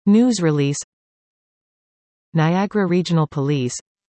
News release. Niagara Regional Police.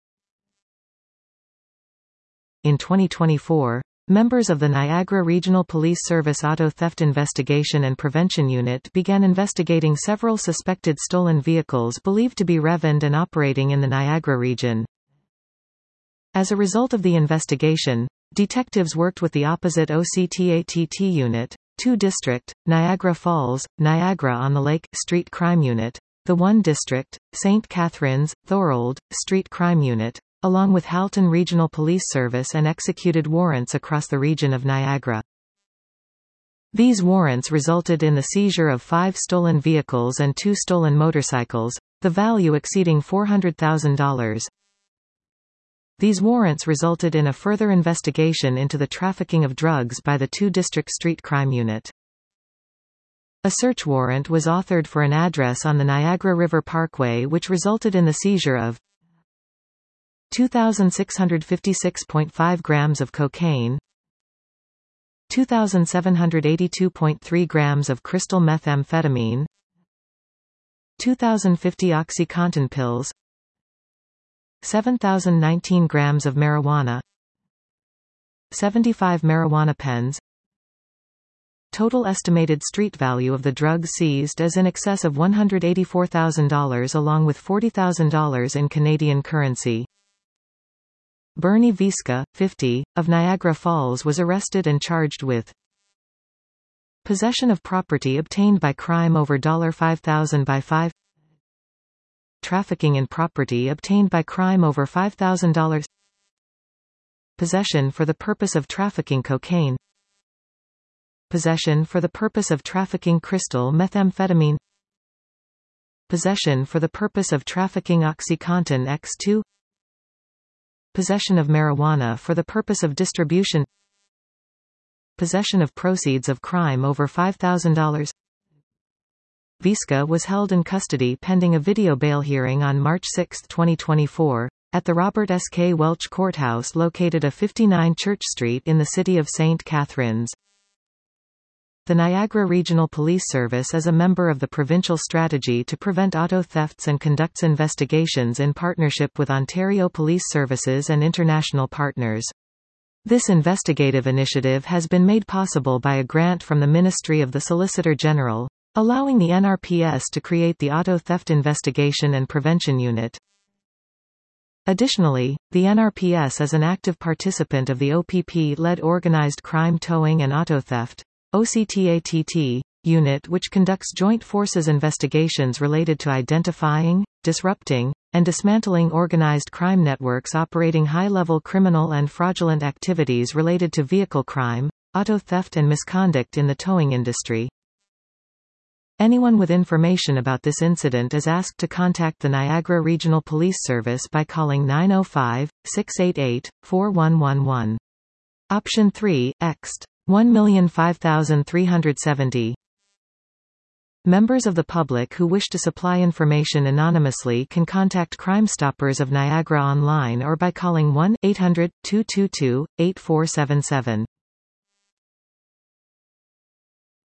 In 2024, members of the Niagara Regional Police Service Auto Theft Investigation and Prevention Unit began investigating several suspected stolen vehicles believed to be revened and operating in the Niagara region. As a result of the investigation, detectives worked with the opposite OCTATT Unit, 2 District, Niagara Falls, Niagara-on-the-Lake, Street Crime Unit, the 1 District, St. Catharines, Thorold, Street Crime Unit, along with Halton Regional Police Service, and executed warrants across the region of Niagara. These warrants resulted in the seizure of 5 stolen vehicles and 2 stolen motorcycles, the value exceeding $400,000. These warrants resulted in a further investigation into the trafficking of drugs by the 2 District Street Crime Unit. A search warrant was authored for an address on the Niagara River Parkway, which resulted in the seizure of 2,656.5 grams of cocaine, 2,782.3 grams of crystal methamphetamine, 2,050 OxyContin pills, 7,019 grams of marijuana, 75 marijuana pens. Total estimated street value of the drugs seized is in excess of $184,000 along with $40,000 in Canadian currency. Bernie Viska, 50, of Niagara Falls was arrested and charged with possession of property obtained by crime over $5,000 by 5, trafficking in property obtained by crime over $5,000, possession for the purpose of trafficking cocaine, possession for the purpose of trafficking crystal methamphetamine, possession for the purpose of trafficking OxyContin X2, possession of marijuana for the purpose of distribution, possession of proceeds of crime over $5,000. Viska was held in custody pending a video bail hearing on March 6, 2024, at the Robert S. K. Welch Courthouse located at 59 Church Street in the city of St. Catharines. The Niagara Regional Police Service is a member of the Provincial Strategy to Prevent Auto Thefts and conducts investigations in partnership with Ontario Police Services and international partners. This investigative initiative has been made possible by a grant from the Ministry of the Solicitor General, allowing the NRPS to create the Auto Theft Investigation and Prevention Unit. Additionally, the NRPS is an active participant of the OPP-led Organized Crime Towing and Auto Theft (OCTATT) unit, which conducts joint forces investigations related to identifying, disrupting, and dismantling organized crime networks operating high-level criminal and fraudulent activities related to vehicle crime, auto theft and misconduct in the towing industry. Anyone with information about this incident is asked to contact the Niagara Regional Police Service by calling 905-688-4111. Option 3, Ext. 1,005,370. Members of the public who wish to supply information anonymously can contact Crime Stoppers of Niagara online or by calling 1-800-222-8477.